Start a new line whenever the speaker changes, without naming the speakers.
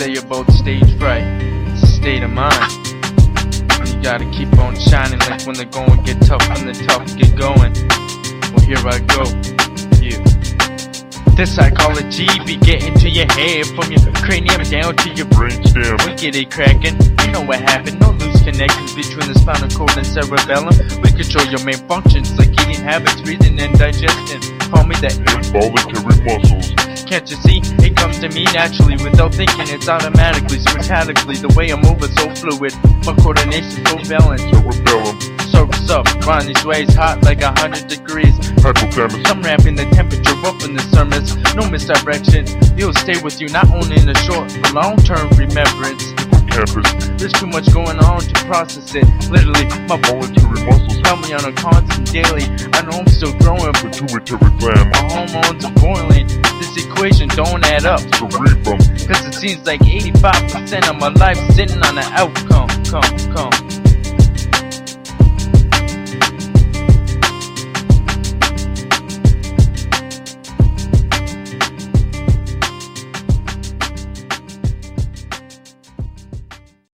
say about stage fright? It's a state of mind. You gotta keep on shining like when the going get tough, when the tough get going. Well, here I go. Yeah. This psychology be getting to your head, from your cranium down to your brainstem. We get it cracking, you know what happened. No loose connections between the spinal cord and cerebellum. We control your main functions like eating habits, breathing and digestion. Call me the
involuntary muscles.
Can't you see? It comes to me naturally without thinking. It's automatically, sporadically. The way I move is so fluid, my coordination so balanced.
Cerebellum.
Surface up, grind these waves hot like 100 degrees.
Hypothalamus.
I'm ramping the temperature up in the sermons. No misdirection. You'll stay with you not only in the short but long-term remembrance.
Campus.
There's too much going on to process it. Literally, my
voluntary muscles
help me on a constant daily. I know I'm still growing, but
pituitary gland.
my hormones are boiling. This equation don't add up.
Cerebrum.
Cause it seems like 85% of my life sitting on the outcome. Come.